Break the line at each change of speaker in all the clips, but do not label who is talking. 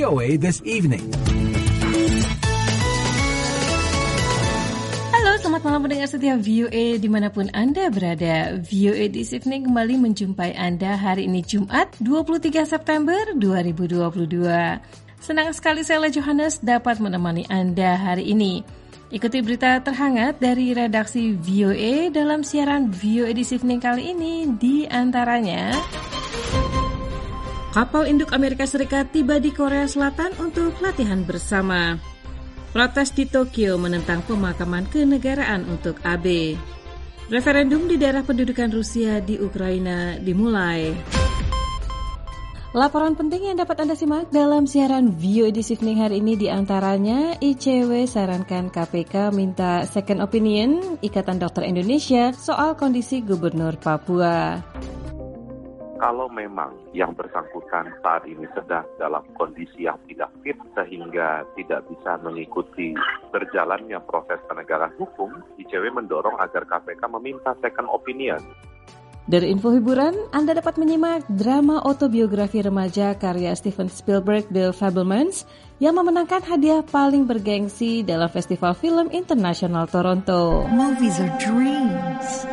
VOA This Evening.
Halo, selamat malam pendengar setia VOA dimanapun Anda berada. VOA This Evening kembali menjumpai Anda hari ini Jumat 23 September 2022. Senang sekali saya Johannes dapat menemani Anda hari ini. Ikuti berita terhangat dari redaksi VOA dalam siaran VOA This Evening kali ini, di antaranya kapal induk Amerika Serikat tiba di Korea Selatan untuk latihan bersama. Protes di Tokyo menentang pemakaman kenegaraan untuk Abe. Referendum di daerah pendudukan Rusia di Ukraina dimulai. Laporan penting yang dapat Anda simak dalam siaran VOA This Evening hari ini diantaranya ICW sarankan KPK minta second opinion Ikatan Dokter Indonesia soal kondisi Gubernur Papua.
Kalau memang yang bersangkutan saat ini sedang dalam kondisi yang tidak fit sehingga tidak bisa mengikuti berjalannya proses penegakan hukum, ICW mendorong agar KPK meminta second opinion.
Dari info hiburan, Anda dapat menyimak drama autobiografi remaja karya Steven Spielberg, The Fabelmans, yang memenangkan hadiah paling bergengsi dalam Festival Film Internasional Toronto.
Movies are dreams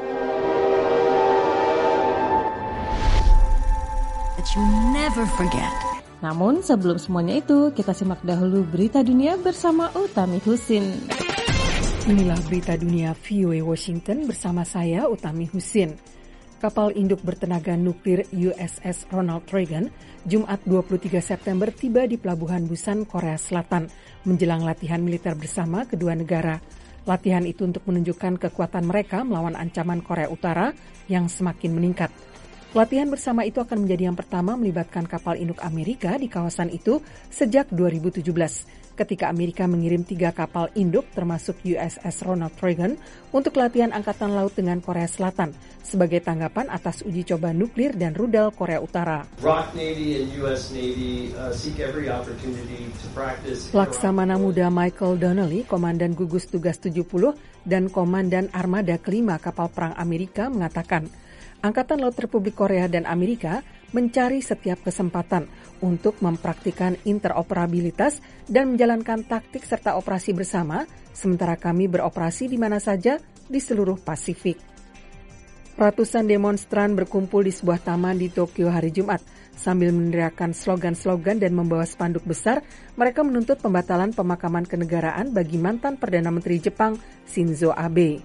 that you never forget.
Namun sebelum semuanya itu, kita simak dahulu berita dunia bersama Utami Husin.
Inilah berita dunia VOA Washington bersama saya Utami Husin. Kapal induk bertenaga nuklir USS Ronald Reagan Jumat 23 September tiba di Pelabuhan Busan, Korea Selatan menjelang latihan militer bersama kedua negara. Latihan itu untuk menunjukkan kekuatan mereka melawan ancaman Korea Utara yang semakin meningkat. Latihan bersama itu akan menjadi yang pertama melibatkan kapal induk Amerika di kawasan itu sejak 2017. Ketika Amerika mengirim 3 kapal induk termasuk USS Ronald Reagan untuk latihan angkatan laut dengan Korea Selatan sebagai tanggapan atas uji coba nuklir dan rudal Korea Utara. Laksamana Muda Michael Donnelly, Komandan Gugus Tugas 70 dan Komandan Armada kelima kapal perang Amerika mengatakan, Angkatan Laut Republik Korea dan Amerika mencari setiap kesempatan untuk mempraktikkan interoperabilitas dan menjalankan taktik serta operasi bersama, sementara kami beroperasi di mana saja di seluruh Pasifik. Ratusan demonstran berkumpul di sebuah taman di Tokyo hari Jumat. Sambil meneriakkan slogan-slogan dan membawa spanduk besar, mereka menuntut pembatalan pemakaman kenegaraan bagi mantan Perdana Menteri Jepang Shinzo Abe.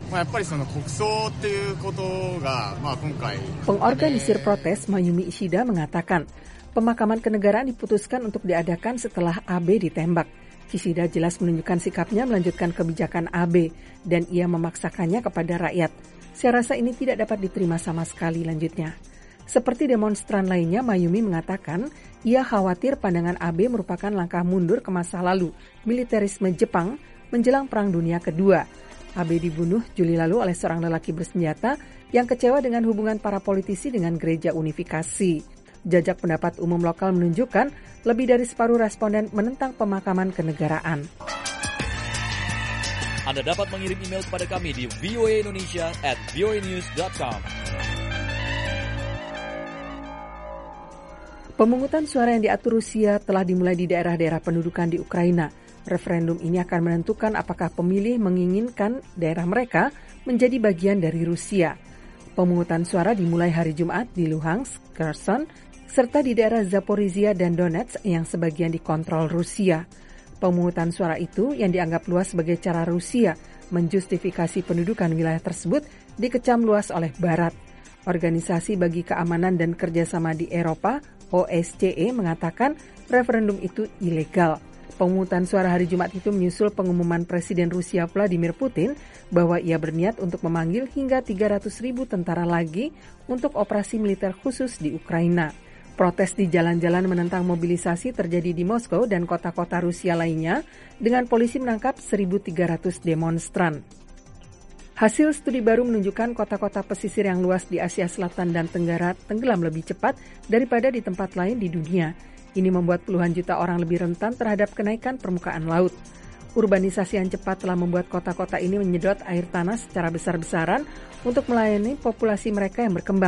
Pengorganisir protes Mayumi Ishida mengatakan, pemakaman kenegaraan diputuskan untuk diadakan setelah Abe ditembak. Ishida jelas menunjukkan sikapnya melanjutkan kebijakan Abe dan ia memaksakannya kepada rakyat. Saya rasa ini tidak dapat diterima sama sekali, lanjutnya. Seperti demonstran lainnya, Mayumi mengatakan ia khawatir pandangan Abe merupakan langkah mundur ke masa lalu militerisme Jepang menjelang Perang Dunia Kedua. Abe dibunuh Juli lalu oleh seorang lelaki bersenjata yang kecewa dengan hubungan para politisi dengan Gereja Unifikasi. Jajak pendapat umum lokal menunjukkan lebih dari separuh responden menentang pemakaman kenegaraan.
Anda dapat mengirim email kepada kami di voaindonesia@voanews.com.
Pemungutan suara yang diatur Rusia telah dimulai di daerah-daerah pendudukan di Ukraina. Referendum ini akan menentukan apakah pemilih menginginkan daerah mereka menjadi bagian dari Rusia. Pemungutan suara dimulai hari Jumat di Luhansk, Kherson, serta di daerah Zaporizhia dan Donetsk yang sebagian dikontrol Rusia. Pemungutan suara itu yang dianggap luas sebagai cara Rusia menjustifikasi pendudukan wilayah tersebut dikecam luas oleh Barat. Organisasi bagi Keamanan dan Kerjasama di Eropa, OSCE, mengatakan referendum itu ilegal. Pemungutan suara hari Jumat itu menyusul pengumuman Presiden Rusia Vladimir Putin bahwa ia berniat untuk memanggil hingga 300.000 tentara lagi untuk operasi militer khusus di Ukraina. Protes di jalan-jalan menentang mobilisasi terjadi di Moskow dan kota-kota Rusia lainnya dengan polisi menangkap 1.300 demonstran. Hasil studi baru menunjukkan kota-kota pesisir yang luas di Asia Selatan dan Tenggara tenggelam lebih cepat daripada di tempat lain di dunia. Ini membuat puluhan juta orang lebih rentan terhadap kenaikan permukaan laut. Urbanisasi yang cepat telah membuat kota-kota ini menyedot air tanah secara besar-besaran untuk melayani populasi mereka yang berkembang,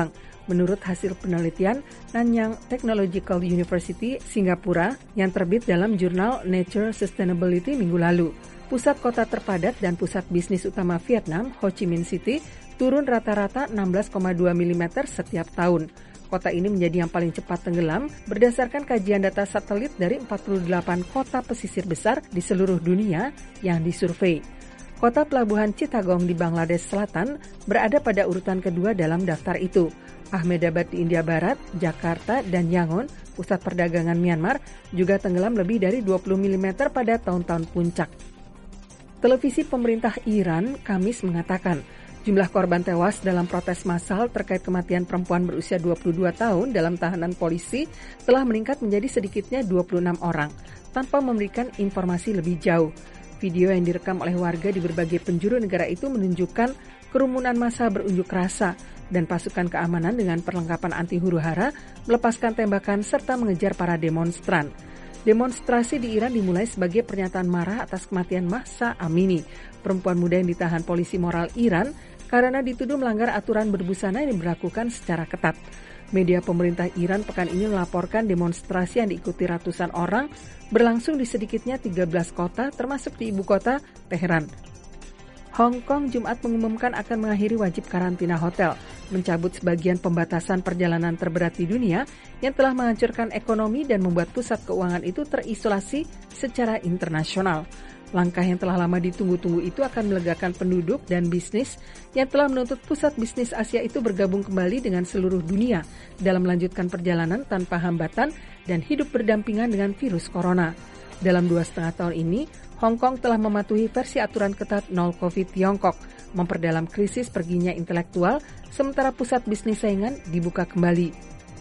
menurut hasil penelitian Nanyang Technological University, Singapura yang terbit dalam jurnal Nature Sustainability minggu lalu. Pusat kota terpadat dan pusat bisnis utama Vietnam, Ho Chi Minh City, turun rata-rata 16,2 mm setiap tahun. Kota ini menjadi yang paling cepat tenggelam berdasarkan kajian data satelit dari 48 kota pesisir besar di seluruh dunia yang disurvei. Kota pelabuhan Chittagong di Bangladesh Selatan berada pada urutan kedua dalam daftar itu. Ahmedabad di India Barat, Jakarta, dan Yangon, pusat perdagangan Myanmar, juga tenggelam lebih dari 20 mm pada tahun-tahun puncak. Televisi pemerintah Iran Kamis mengatakan jumlah korban tewas dalam protes massal terkait kematian perempuan berusia 22 tahun dalam tahanan polisi telah meningkat menjadi sedikitnya 26 orang, tanpa memberikan informasi lebih jauh. Video yang direkam oleh warga di berbagai penjuru negara itu menunjukkan kerumunan massa berunjuk rasa dan pasukan keamanan dengan perlengkapan anti huru-hara melepaskan tembakan serta mengejar para demonstran. Demonstrasi di Iran dimulai sebagai pernyataan marah atas kematian Mahsa Amini, perempuan muda yang ditahan polisi moral Iran karena dituduh melanggar aturan berbusana yang diberlakukan secara ketat. Media pemerintah Iran pekan ini melaporkan demonstrasi yang diikuti ratusan orang berlangsung di sedikitnya 13 kota termasuk di ibu kota, Teheran. Hong Kong Jumat mengumumkan akan mengakhiri wajib karantina hotel, mencabut sebagian pembatasan perjalanan terberat di dunia yang telah menghancurkan ekonomi dan membuat pusat keuangan itu terisolasi secara internasional. Langkah yang telah lama ditunggu-tunggu itu akan melegakan penduduk dan bisnis yang telah menuntut pusat bisnis Asia itu bergabung kembali dengan seluruh dunia dalam melanjutkan perjalanan tanpa hambatan dan hidup berdampingan dengan virus corona. Dalam 2,5 tahun ini, Hong Kong telah mematuhi versi aturan ketat nol COVID Tiongkok, memperdalam krisis perginya intelektual, sementara pusat bisnis saingan dibuka kembali.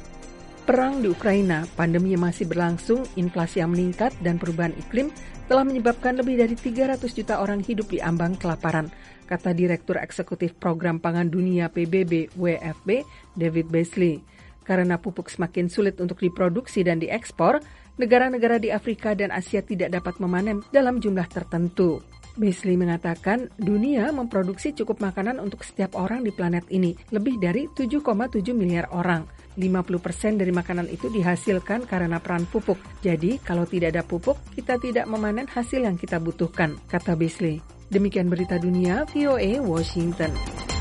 Perang di Ukraina, pandemi yang masih berlangsung, inflasi yang meningkat, dan perubahan iklim telah menyebabkan lebih dari 300 juta orang hidup di ambang kelaparan, kata Direktur Eksekutif Program Pangan Dunia PBB WFP, David Beasley. Karena pupuk semakin sulit untuk diproduksi dan diekspor, negara-negara di Afrika dan Asia tidak dapat memanen dalam jumlah tertentu. Beasley mengatakan dunia memproduksi cukup makanan untuk setiap orang di planet ini, lebih dari 7,7 miliar orang. 50% dari makanan itu dihasilkan karena peran pupuk. Jadi, kalau tidak ada pupuk, kita tidak memanen hasil yang kita butuhkan, kata Beasley. Demikian berita dunia, VOA Washington.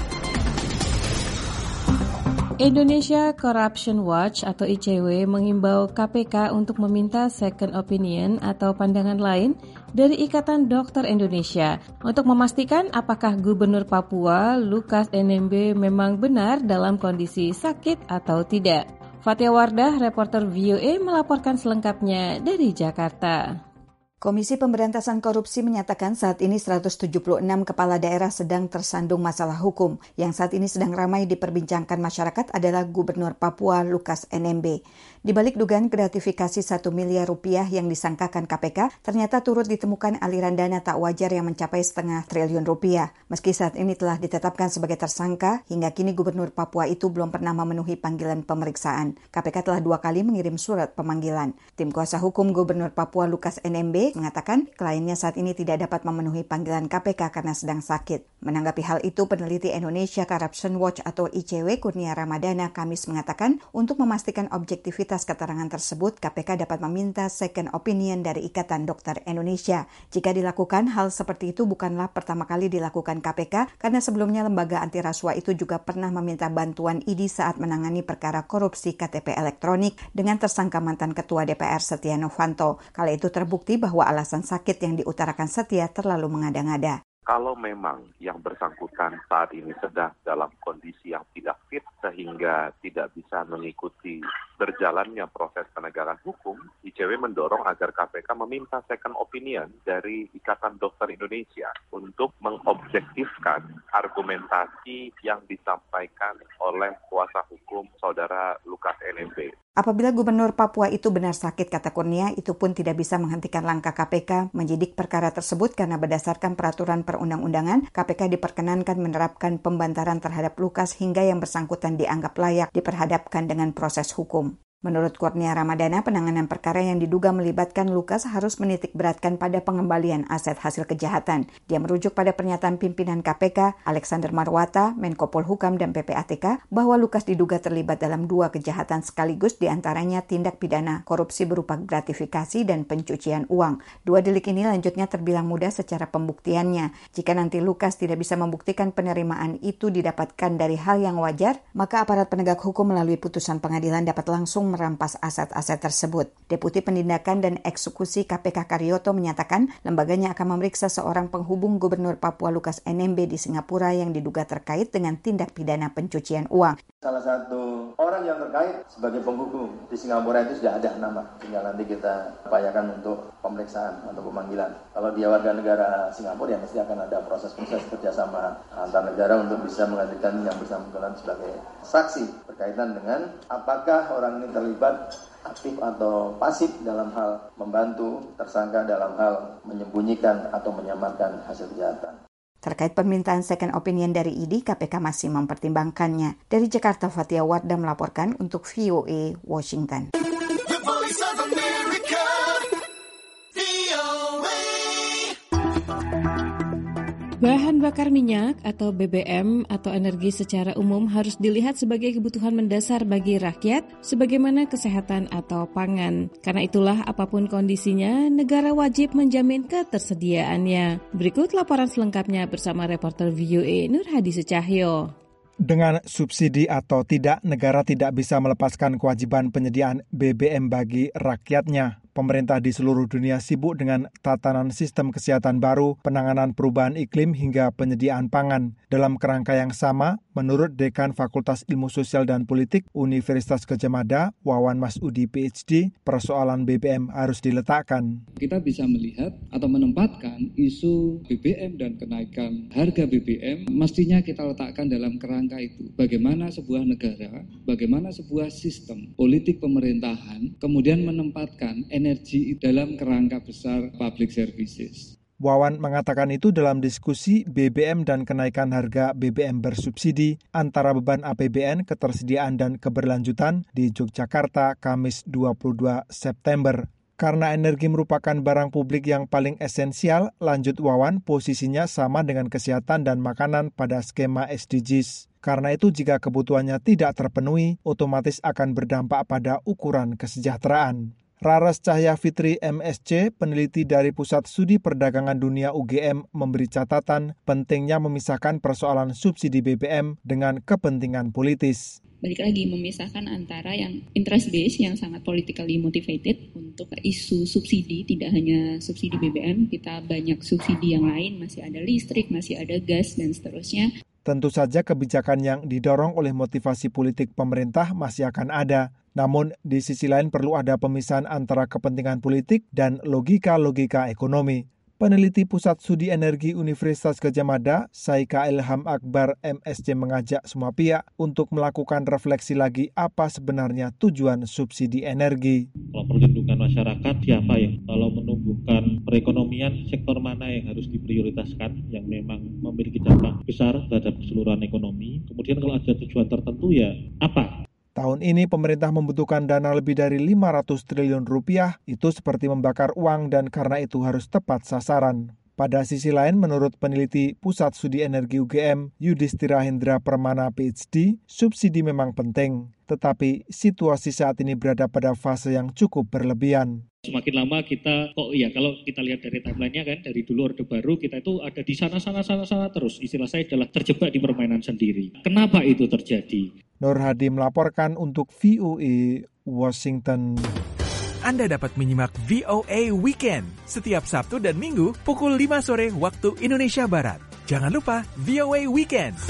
Indonesia Corruption Watch atau ICW mengimbau KPK untuk meminta second opinion atau pandangan lain dari Ikatan Dokter Indonesia untuk memastikan apakah Gubernur Papua Lukas NMB memang benar dalam kondisi sakit atau tidak. Fatia Wardah, reporter VOA melaporkan selengkapnya dari Jakarta.
Komisi Pemberantasan Korupsi menyatakan saat ini 176 kepala daerah sedang tersandung masalah hukum. Yang saat ini sedang ramai diperbincangkan masyarakat adalah Gubernur Papua Lukas NMB. Di balik dugaan gratifikasi 1 miliar rupiah yang disangkakan KPK, ternyata turut ditemukan aliran dana tak wajar yang mencapai setengah triliun rupiah. Meski saat ini telah ditetapkan sebagai tersangka, hingga kini Gubernur Papua itu belum pernah memenuhi panggilan pemeriksaan. KPK telah 2 kali mengirim surat pemanggilan. Tim kuasa hukum Gubernur Papua Lukas NMB mengatakan kliennya saat ini tidak dapat memenuhi panggilan KPK karena sedang sakit. Menanggapi hal itu, peneliti Indonesia Corruption Watch atau ICW Kurnia Ramadana Kamis mengatakan untuk memastikan objektivitas keterangan tersebut, KPK dapat meminta second opinion dari Ikatan Dokter Indonesia. Jika dilakukan, hal seperti itu bukanlah pertama kali dilakukan KPK karena sebelumnya lembaga anti rasuah itu juga pernah meminta bantuan ID saat menangani perkara korupsi KTP elektronik dengan tersangka mantan Ketua DPR Setia Novanto. Kala itu terbukti bahwa alasan sakit yang diutarakan Setia terlalu mengada-ngada.
Kalau memang yang bersangkutan saat ini sedang dalam kondisi yang tidak fit sehingga tidak bisa mengikuti berjalannya proses penegakan hukum, ICW mendorong agar KPK meminta second opinion dari Ikatan Dokter Indonesia untuk mengobjektifkan argumentasi yang disampaikan oleh kuasa hukum saudara Lukas NMB.
Apabila Gubernur Papua itu benar sakit, kata Kurnia, itu pun tidak bisa menghentikan langkah KPK menyidik perkara tersebut karena berdasarkan peraturan perundang-undangan, KPK diperkenankan menerapkan pembantaran terhadap Lukas hingga yang bersangkutan dianggap layak diperhadapkan dengan proses hukum. Menurut Kurnia Ramadana, penanganan perkara yang diduga melibatkan Lukas harus menitikberatkan pada pengembalian aset hasil kejahatan. Dia merujuk pada pernyataan pimpinan KPK, Alexander Marwata, Menko Polhukam, dan PPATK, bahwa Lukas diduga terlibat dalam 2 kejahatan sekaligus, diantaranya tindak pidana korupsi berupa gratifikasi dan pencucian uang. 2 delik ini lanjutnya terbilang mudah secara pembuktiannya. Jika nanti Lukas tidak bisa membuktikan penerimaan itu didapatkan dari hal yang wajar, maka aparat penegak hukum melalui putusan pengadilan dapat langsung merampas aset-aset tersebut. Deputi Penindakan dan Eksekusi KPK Karyoto menyatakan lembaganya akan memeriksa seorang penghubung Gubernur Papua Lukas NMB di Singapura yang diduga terkait dengan tindak pidana pencucian uang.
Salah satu orang yang terkait sebagai penghubung di Singapura itu sudah ada nama. Tinggal nanti kita upayakan untuk pemeriksaan atau pemanggilan. Kalau dia warga negara Singapura ya mesti akan ada proses-proses kerjasama antar negara untuk bisa menghadirkan yang bersangkutan sebagai saksi berkaitan dengan apakah orang ini terlibat aktif atau pasif dalam hal membantu tersangka dalam hal menyembunyikan atau menyamarkan hasil kejahatan.
Terkait permintaan second opinion dari ID, KPK masih mempertimbangkannya. Dari Jakarta, Fatia Wardah melaporkan untuk VOA Washington.
The Voice of America, VOA.
Bahan bakar minyak atau BBM atau energi secara umum harus dilihat sebagai kebutuhan mendasar bagi rakyat sebagaimana kesehatan atau pangan. Karena itulah apapun kondisinya, negara wajib menjamin ketersediaannya. Berikut laporan selengkapnya bersama reporter VOA Nur Hadi Sucahyo.
Dengan subsidi atau tidak, negara tidak bisa melepaskan kewajiban penyediaan BBM bagi rakyatnya. Pemerintah di seluruh dunia sibuk dengan tatanan sistem kesehatan baru, penanganan perubahan iklim hingga penyediaan pangan. Dalam kerangka yang sama, menurut Dekan Fakultas Ilmu Sosial dan Politik Universitas Gadjah Mada, Wawan Masudi PhD, persoalan BBM harus diletakkan.
Kita bisa melihat atau menempatkan isu BBM dan kenaikan harga BBM mestinya kita letakkan dalam kerangka itu. Bagaimana sebuah negara, bagaimana sebuah sistem politik pemerintahan kemudian menempatkan energi dalam kerangka besar public services.
Wawan mengatakan itu dalam diskusi BBM dan kenaikan harga BBM bersubsidi antara beban APBN, ketersediaan dan keberlanjutan di Yogyakarta, Kamis 22 September. Karena energi merupakan barang publik yang paling esensial, lanjut Wawan, posisinya sama dengan kesehatan dan makanan pada skema SDGs. Karena itu jika kebutuhannya tidak terpenuhi, otomatis akan berdampak pada ukuran kesejahteraan. Raras Cahya Fitri MSc, peneliti dari Pusat Studi Perdagangan Dunia UGM, memberi catatan pentingnya memisahkan persoalan subsidi BBM dengan kepentingan politis.
Balik lagi memisahkan antara yang interest based yang sangat politically motivated untuk isu subsidi, tidak hanya subsidi BBM, kita banyak subsidi yang lain, masih ada listrik, masih ada gas dan seterusnya.
Tentu saja kebijakan yang didorong oleh motivasi politik pemerintah masih akan ada. Namun, di sisi lain perlu ada pemisahan antara kepentingan politik dan logika-logika ekonomi. Peneliti Pusat Studi Energi Universitas Gadjah Mada, Saika Ilham Akbar MSc mengajak semua pihak untuk melakukan refleksi lagi apa sebenarnya tujuan subsidi energi.
Kalau perlindungan masyarakat, siapa yang kalau menumbuhkan perekonomian, sektor mana yang harus diprioritaskan, yang memang memiliki dampak besar terhadap keseluruhan ekonomi. Kemudian kalau ada tujuan tertentu ya apa?
Tahun ini pemerintah membutuhkan dana lebih dari 500 triliun rupiah, itu seperti membakar uang dan karena itu harus tepat sasaran. Pada sisi lain, menurut peneliti Pusat Studi Energi UGM, Yudhistira Hendra Permana PhD, subsidi memang penting. Tetapi situasi saat ini berada pada fase yang cukup berlebihan.
Semakin lama kita, kalau kita lihat dari timeline-nya kan, dari dulu Orde Baru kita itu ada di sana terus. Istilah saya adalah terjebak di permainan sendiri. Kenapa itu terjadi?
Nur Hadi melaporkan untuk VOA Washington.
Anda dapat menyimak VOA Weekend setiap Sabtu dan Minggu pukul 5 sore waktu Indonesia Barat. Jangan lupa VOA Weekend.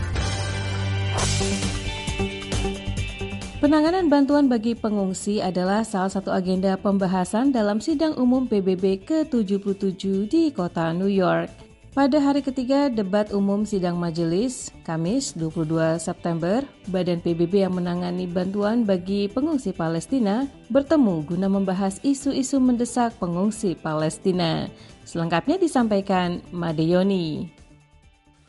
Penanganan bantuan bagi pengungsi adalah salah satu agenda pembahasan dalam sidang umum PBB ke-77 di kota New York. Pada hari ketiga debat umum sidang majelis, Kamis 22 September, Badan PBB yang menangani bantuan bagi pengungsi Palestina bertemu guna membahas isu-isu mendesak pengungsi Palestina. Selengkapnya disampaikan Made Yoni.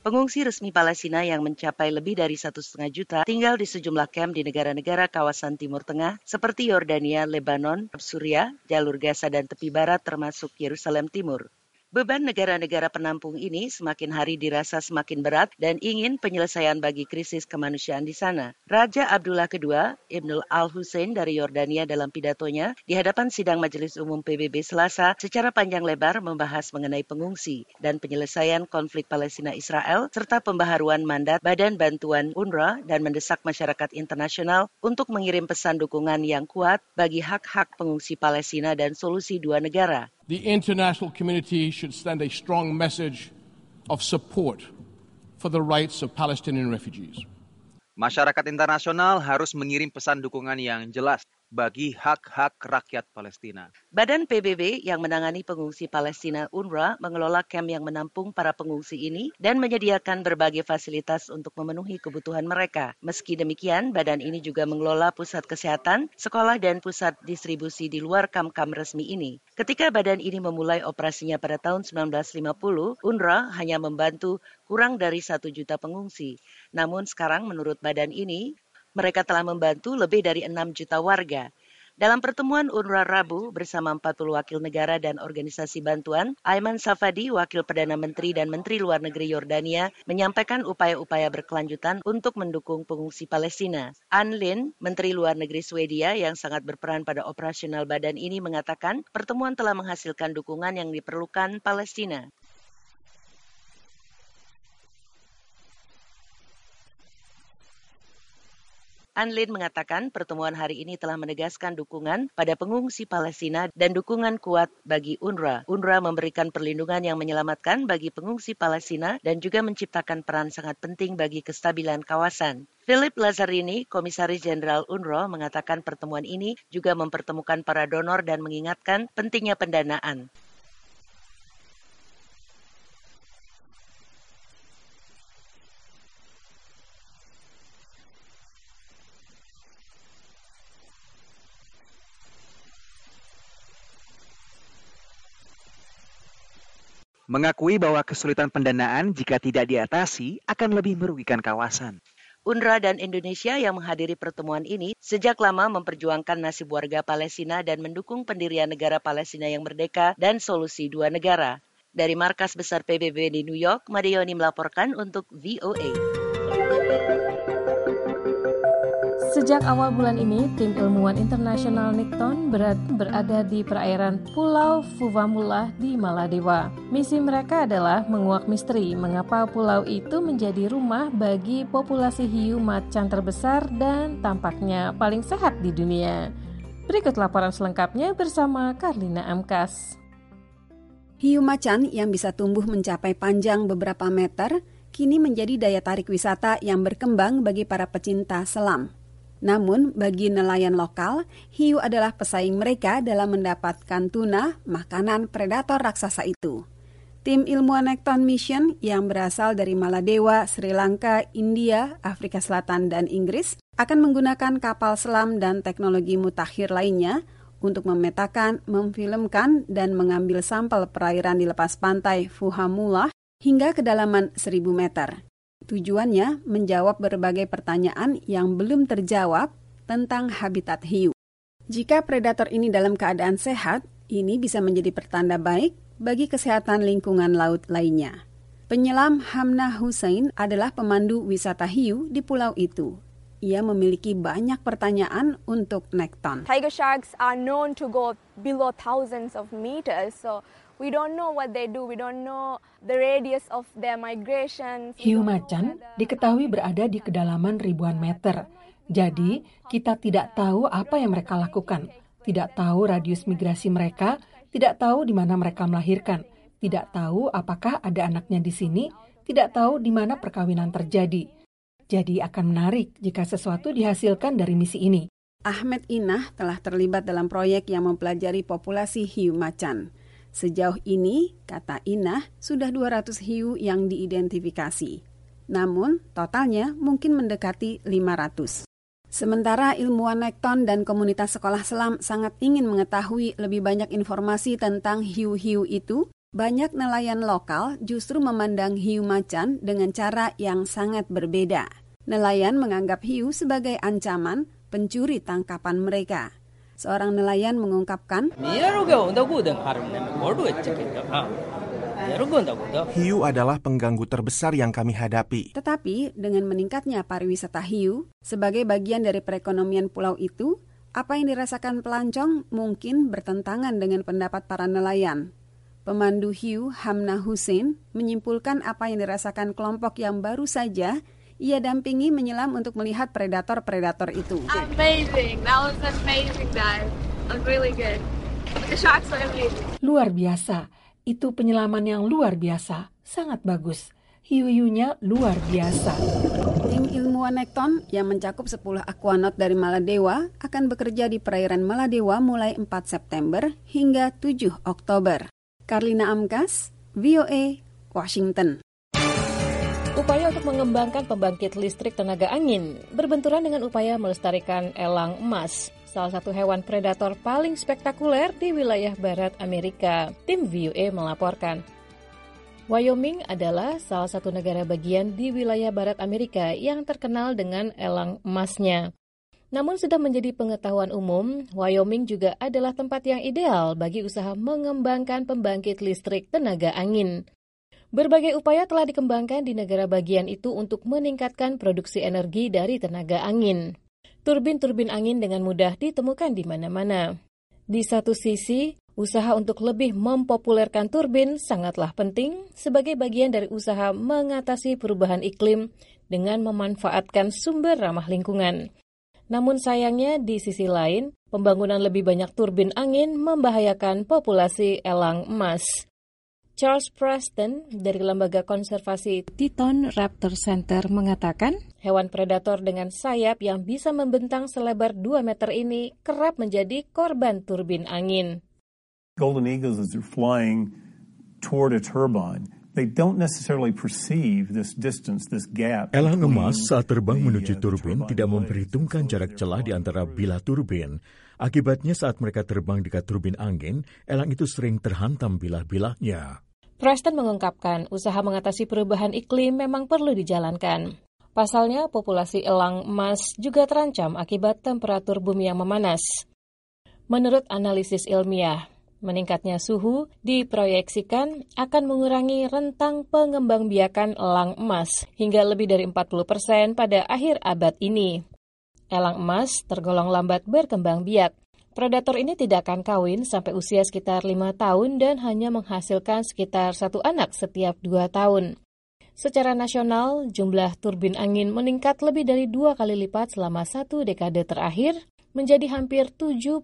Pengungsi resmi Palestina yang mencapai lebih dari 1,5 juta tinggal di sejumlah kamp di negara-negara kawasan Timur Tengah seperti Yordania, Lebanon, Suriah, jalur Gaza dan tepi barat termasuk Yerusalem Timur. Beban negara-negara penampung ini semakin hari dirasa semakin berat dan ingin penyelesaian bagi krisis kemanusiaan di sana. Raja Abdullah II, Ibnul Al-Hussein dari Yordania dalam pidatonya di hadapan sidang Majelis Umum PBB Selasa secara panjang lebar membahas mengenai pengungsi dan penyelesaian konflik Palestina-Israel serta pembaharuan mandat Badan Bantuan UNRWA dan mendesak masyarakat internasional untuk mengirim pesan dukungan yang kuat bagi hak-hak pengungsi Palestina dan solusi dua negara.
The international community should send a strong message of support for the rights of Palestinian refugees.
Masyarakat internasional harus mengirim pesan dukungan yang jelas bagi hak-hak rakyat Palestina.
Badan PBB yang menangani pengungsi Palestina UNRWA mengelola kamp yang menampung para pengungsi ini dan menyediakan berbagai fasilitas untuk memenuhi kebutuhan mereka. Meski demikian, badan ini juga mengelola pusat kesehatan, sekolah dan pusat distribusi di luar kamp-kamp resmi ini. Ketika badan ini memulai operasinya pada tahun 1950, UNRWA hanya membantu kurang dari 1 juta pengungsi. Namun sekarang menurut badan ini, mereka telah membantu lebih dari 6 juta warga. Dalam pertemuan UNRWA Rabu bersama 40 wakil negara dan organisasi bantuan, Ayman Safadi, Wakil Perdana Menteri dan Menteri Luar Negeri Yordania, menyampaikan upaya-upaya berkelanjutan untuk mendukung pengungsi Palestina. Ann Lin, Menteri Luar Negeri Swedia yang sangat berperan pada operasional badan ini mengatakan pertemuan telah menghasilkan dukungan yang diperlukan Palestina. Ann Lin mengatakan pertemuan hari ini telah menegaskan dukungan pada pengungsi Palestina dan dukungan kuat bagi UNRWA. UNRWA memberikan perlindungan yang menyelamatkan bagi pengungsi Palestina dan juga menciptakan peran sangat penting bagi kestabilan kawasan. Philip Lazzarini, Komisaris Jenderal UNRWA, mengatakan pertemuan ini juga mempertemukan para donor dan mengingatkan pentingnya pendanaan.
Mengakui bahwa kesulitan pendanaan jika tidak diatasi akan lebih merugikan kawasan.
UNRWA dan Indonesia yang menghadiri pertemuan ini sejak lama memperjuangkan nasib warga Palestina dan mendukung pendirian negara Palestina yang merdeka dan solusi dua negara. Dari markas besar PBB di New York, Madeyoni melaporkan untuk VOA.
Sejak awal bulan ini, tim ilmuwan internasional Nikton berada di perairan Pulau Fuvahmulah di Maladewa. Misi mereka adalah menguak misteri mengapa pulau itu menjadi rumah bagi populasi hiu macan terbesar dan tampaknya paling sehat di dunia. Berikut laporan selengkapnya bersama Karlina Amkas.
Hiu macan yang bisa tumbuh mencapai panjang beberapa meter, kini menjadi daya tarik wisata yang berkembang bagi para pecinta selam. Namun, bagi nelayan lokal, hiu adalah pesaing mereka dalam mendapatkan tuna, makanan predator raksasa itu. Tim ilmuwan Nekton Mission yang berasal dari Maladewa, Sri Lanka, India, Afrika Selatan, dan Inggris akan menggunakan kapal selam dan teknologi mutakhir lainnya untuk memetakan, memfilmkan, dan mengambil sampel perairan di lepas pantai Fuvahmulah hingga kedalaman 1.000 meter. Tujuannya menjawab berbagai pertanyaan yang belum terjawab tentang habitat hiu. Jika predator ini dalam keadaan sehat, ini bisa menjadi pertanda baik bagi kesehatan lingkungan laut lainnya. Penyelam Hamna Hussein adalah pemandu wisata hiu di pulau itu. Ia memiliki banyak pertanyaan untuk Nekton.
Tiger sharks are known to go below thousands of meters, so we don't know what they do. We don't know the radius of their migration.
Hiu macan diketahui berada di kedalaman ribuan meter. Jadi, kita tidak tahu apa yang mereka lakukan. Tidak tahu radius migrasi mereka, tidak tahu di mana mereka melahirkan, tidak tahu apakah ada anaknya di sini, tidak tahu di mana perkawinan terjadi. Jadi akan menarik jika sesuatu dihasilkan dari misi ini.
Ahmed Inah telah terlibat dalam proyek yang mempelajari populasi hiu macan. Sejauh ini, kata Inah, sudah 200 hiu yang diidentifikasi. Namun, totalnya mungkin mendekati 500. Sementara ilmuwan Nekton dan komunitas sekolah selam sangat ingin mengetahui lebih banyak informasi tentang hiu-hiu itu, Banyak nelayan lokal justru memandang hiu macan dengan cara yang sangat berbeda. Nelayan menganggap hiu sebagai ancaman pencuri tangkapan mereka. Seorang nelayan mengungkapkan,
hiu adalah pengganggu terbesar yang kami hadapi.
Tetapi dengan meningkatnya pariwisata hiu sebagai bagian dari perekonomian pulau itu, apa yang dirasakan pelancong mungkin bertentangan dengan pendapat para nelayan. Pemandu hiu Hamna Hussein menyimpulkan apa yang dirasakan kelompok yang baru saja ia dampingi menyelam untuk melihat predator-predator itu.
Amazing, that was an amazing dive. It was really good. The sharks were amazing.
Luar biasa, itu penyelaman yang luar biasa, sangat bagus. Hiu-hiunya luar biasa.
Tim ilmuwan Nekton yang mencakup 10 aquanaut dari Maladewa akan bekerja di perairan Maladewa mulai 4 September hingga 7 Oktober. Karlina Amkas, VOA, Washington.
Upaya untuk mengembangkan pembangkit listrik tenaga angin berbenturan dengan upaya melestarikan elang emas, salah satu hewan predator paling spektakuler di wilayah barat Amerika. Tim VOA melaporkan. Wyoming adalah salah satu negara bagian di wilayah barat Amerika yang terkenal dengan elang emasnya. Namun sudah menjadi pengetahuan umum, Wyoming juga adalah tempat yang ideal bagi usaha mengembangkan pembangkit listrik tenaga angin. Berbagai upaya telah dikembangkan di negara bagian itu untuk meningkatkan produksi energi dari tenaga angin. Turbin-turbin angin dengan mudah ditemukan di mana-mana. Di satu sisi, usaha untuk lebih mempopulerkan turbin sangatlah penting sebagai bagian dari usaha mengatasi perubahan iklim dengan memanfaatkan sumber ramah lingkungan. Namun sayangnya di sisi lain, pembangunan lebih banyak turbin angin membahayakan populasi elang emas. Charles Preston dari Lembaga Konservasi Teton Raptor Center mengatakan, hewan predator dengan sayap yang bisa membentang selebar 2 meter ini kerap menjadi korban turbin angin.
Golden eagles, as they're flying toward a turbine, they don't necessarily perceive this distance, this gap.
Elang emas saat terbang menuju turbin tidak memperhitungkan jarak celah di antara bilah turbin. Akibatnya saat mereka terbang dekat turbin angin, elang itu sering terhantam bilah-bilahnya.
Preston mengungkapkan usaha mengatasi perubahan iklim memang perlu dijalankan. Pasalnya, populasi elang emas juga terancam akibat temperatur bumi yang memanas. Menurut analisis ilmiah, meningkatnya suhu diproyeksikan akan mengurangi rentang pengembangbiakan elang emas hingga lebih dari 40% pada akhir abad ini. Elang emas tergolong lambat berkembang biak. Predator ini tidak akan kawin sampai usia sekitar 5 tahun dan hanya menghasilkan sekitar 1 anak setiap 2 tahun. Secara nasional, jumlah turbin angin meningkat lebih dari 2 kali lipat selama 1 dekade terakhir, menjadi hampir 72.000,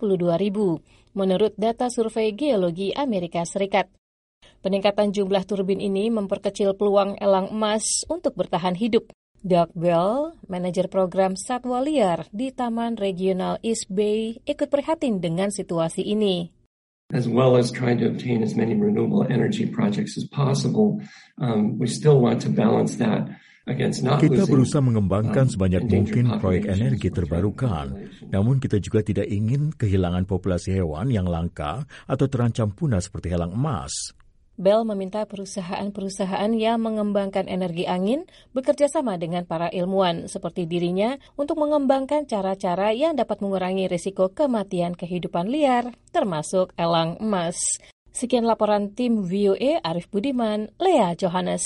menurut data survei geologi Amerika Serikat. Peningkatan jumlah turbin ini memperkecil peluang elang emas untuk bertahan hidup. Doug Bell, manajer program satwa liar di Taman Regional East Bay, ikut prihatin dengan situasi ini.
As well as trying to obtain as many renewable energy projects as possible, we still want to balance that against not
kita
losing.
Berusaha mengembangkan sebanyak mungkin proyek energi terbarukan, namun kita juga tidak ingin kehilangan populasi hewan yang langka atau terancam punah seperti elang emas.
Bell meminta perusahaan-perusahaan yang mengembangkan energi angin bekerja sama dengan para ilmuwan seperti dirinya untuk mengembangkan cara-cara yang dapat mengurangi risiko kematian kehidupan liar, termasuk elang emas. Sekian laporan tim VOA Arif Budiman, Lea Johannes.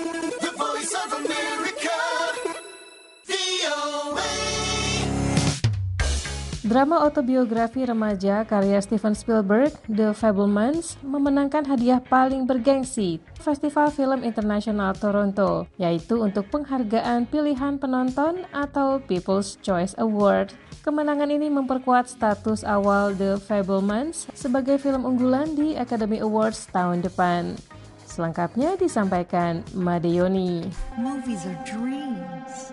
Drama autobiografi remaja karya Steven Spielberg, The Fabelmans, memenangkan hadiah paling bergengsi Festival Film Internasional Toronto, yaitu untuk penghargaan pilihan penonton atau People's Choice Award. Kemenangan ini memperkuat status awal The Fabelmans sebagai film unggulan di Academy Awards tahun depan. Selengkapnya disampaikan Made Yoni.
Movies are dreams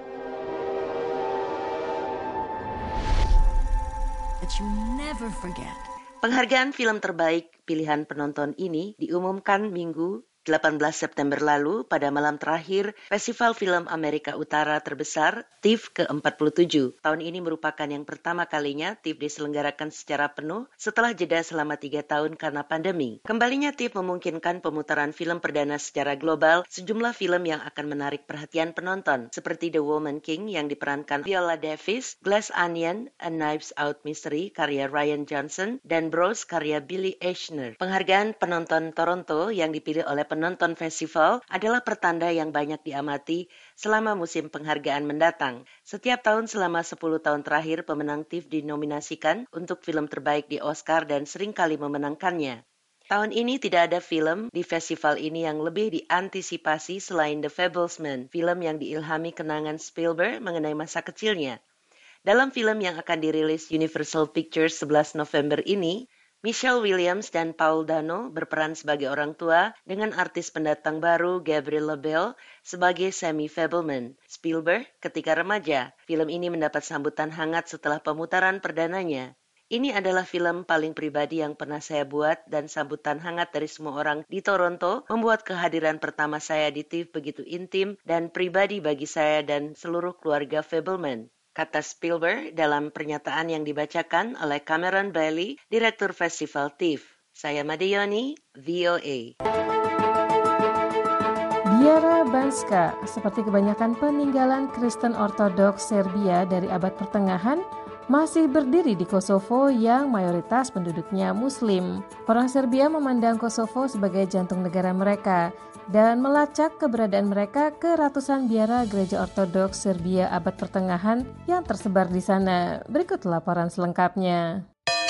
that you never forget.
Penghargaan film terbaik pilihan penonton ini diumumkan Minggu 18 September lalu, pada malam terakhir Festival Film Amerika Utara terbesar, TIFF ke-47. Tahun ini merupakan yang pertama kalinya TIFF diselenggarakan secara penuh setelah jeda selama 3 tahun karena pandemi. Kembalinya TIFF memungkinkan pemutaran film perdana secara global, sejumlah film yang akan menarik perhatian penonton, seperti The Woman King yang diperankan Viola Davis, Glass Onion, A Knives Out Mystery karya Rian Johnson, dan Bros karya Billy Eichner. Penghargaan penonton Toronto yang dipilih oleh penonton festival adalah pertanda yang banyak diamati selama musim penghargaan mendatang. Setiap tahun selama 10 tahun terakhir, pemenang TIFF dinominasikan untuk film terbaik di Oscar dan seringkali memenangkannya. Tahun ini tidak ada film di festival ini yang lebih diantisipasi selain The Fabelmans, film yang diilhami kenangan Spielberg mengenai masa kecilnya. Dalam film yang akan dirilis Universal Pictures 11 November ini, Michelle Williams dan Paul Dano berperan sebagai orang tua dengan artis pendatang baru Gabriel LaBelle sebagai Sammy Fabelman. Spielberg ketika remaja. Film ini mendapat sambutan hangat setelah pemutaran perdananya. Ini adalah film paling pribadi yang pernah saya buat dan sambutan hangat dari semua orang di Toronto membuat kehadiran pertama saya di TIFF begitu intim dan pribadi bagi saya dan seluruh keluarga Fabelman, kata Spielberg dalam pernyataan yang dibacakan oleh Cameron Bailey, Direktur Festival TIFF. Saya Madioni, VOA.
Biara Banjska, seperti kebanyakan peninggalan Kristen Ortodoks Serbia dari abad pertengahan, masih berdiri di Kosovo yang mayoritas penduduknya Muslim. Orang Serbia memandang Kosovo sebagai jantung negara mereka dan melacak keberadaan mereka ke ratusan biara gereja Ortodoks Serbia abad pertengahan yang tersebar di sana. Berikut laporan selengkapnya.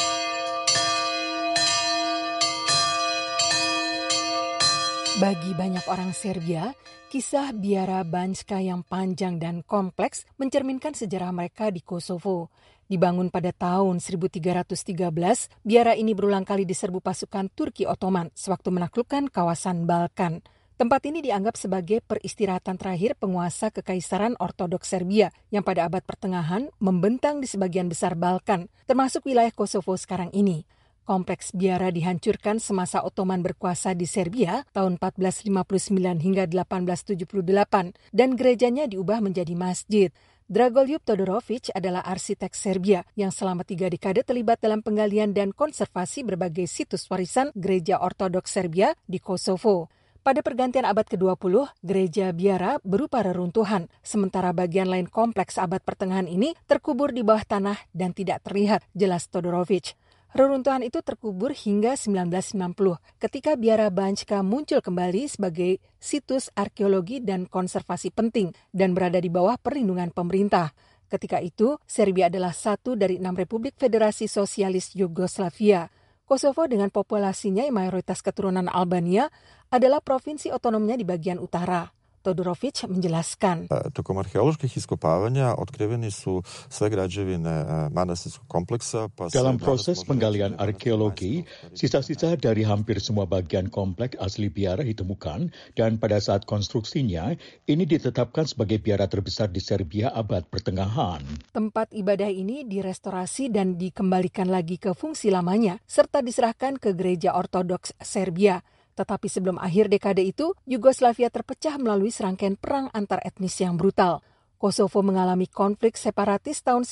Bagi banyak orang Serbia, kisah biara Banjska yang panjang dan kompleks mencerminkan sejarah mereka di Kosovo. Dibangun pada tahun 1313, biara ini berulang kali diserbu pasukan Turki Ottoman sewaktu menaklukkan kawasan Balkan. Tempat ini dianggap sebagai peristirahatan terakhir penguasa Kekaisaran Ortodoks Serbia yang pada abad pertengahan membentang di sebagian besar Balkan, termasuk wilayah Kosovo sekarang ini. Kompleks biara dihancurkan semasa Ottoman berkuasa di Serbia tahun 1459 hingga 1878 dan gerejanya diubah menjadi masjid. Dragoljub Todorovic adalah arsitek Serbia yang selama 3 dekade terlibat dalam penggalian dan konservasi berbagai situs warisan gereja Ortodoks Serbia di Kosovo. Pada pergantian abad ke-20, gereja biara berupa reruntuhan, sementara bagian lain kompleks abad pertengahan ini terkubur di bawah tanah dan tidak terlihat, jelas Todorovic. Reruntuhan itu terkubur hingga 1990 ketika biara Banjska muncul kembali sebagai situs arkeologi dan konservasi penting dan berada di bawah perlindungan pemerintah. Ketika itu, Serbia adalah satu dari 6 Republik Federasi Sosialis Yugoslavia. Kosovo dengan populasinya yang mayoritas keturunan Albania adalah provinsi otonomnya di bagian utara. Todorovic menjelaskan.
Tokom arheoloških iskopavanja otkriveni su sve građevine manastirskog kompleksa.
Dalam proses penggalian arkeologi, sisa-sisa dari hampir semua bagian kompleks asli biara ditemukan dan pada saat konstruksinya, ini ditetapkan sebagai biara terbesar di Serbia abad pertengahan.
Tempat ibadah ini direstorasi dan dikembalikan lagi ke fungsi lamanya serta diserahkan ke gereja Ortodoks Serbia. Tetapi sebelum akhir dekade itu, Yugoslavia terpecah melalui serangkaian perang antar etnis yang brutal. Kosovo mengalami konflik separatis tahun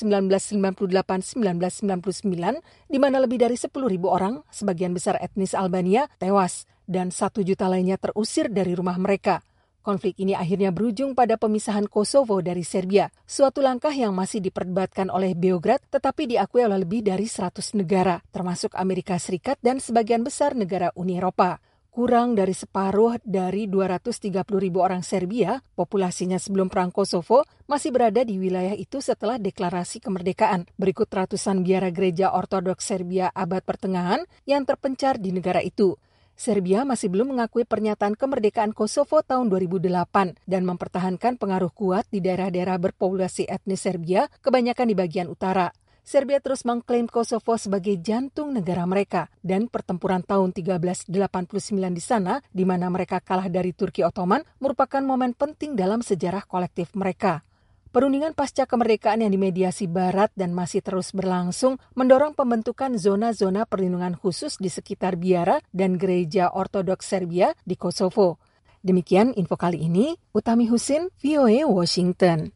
1998-1999, di mana lebih dari 10.000 orang, sebagian besar etnis Albania, tewas, dan 1 juta lainnya terusir dari rumah mereka. Konflik ini akhirnya berujung pada pemisahan Kosovo dari Serbia, suatu langkah yang masih diperdebatkan oleh Beograd tetapi diakui oleh lebih dari 100 negara, termasuk Amerika Serikat dan sebagian besar negara Uni Eropa. Kurang dari separuh dari 230.000 orang Serbia, populasinya sebelum Perang Kosovo, masih berada di wilayah itu setelah deklarasi kemerdekaan. Berikut ratusan biara gereja Ortodoks Serbia abad pertengahan yang terpencar di negara itu. Serbia masih belum mengakui pernyataan kemerdekaan Kosovo tahun 2008 dan mempertahankan pengaruh kuat di daerah-daerah berpopulasi etnis Serbia, kebanyakan di bagian utara. Serbia terus mengklaim Kosovo sebagai jantung negara mereka dan pertempuran tahun 1389 di sana, di mana mereka kalah dari Turki Ottoman, merupakan momen penting dalam sejarah kolektif mereka. Perundingan pasca kemerdekaan yang dimediasi Barat dan masih terus berlangsung mendorong pembentukan zona-zona perlindungan khusus di sekitar biara dan gereja Ortodoks Serbia di Kosovo. Demikian info kali ini, Utami Husin, VOA Washington.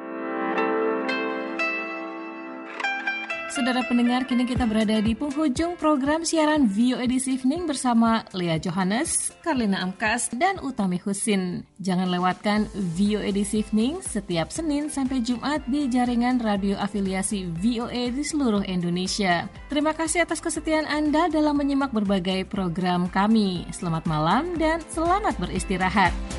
Saudara pendengar, kini kita berada di penghujung program siaran VOA This Evening bersama Lea Johannes, Karlina Amkas, dan Utami Husin. Jangan lewatkan VOA This Evening setiap Senin sampai Jumat di jaringan radio afiliasi VOA di seluruh Indonesia. Terima kasih atas kesetiaan Anda dalam menyimak berbagai program kami. Selamat malam dan selamat beristirahat.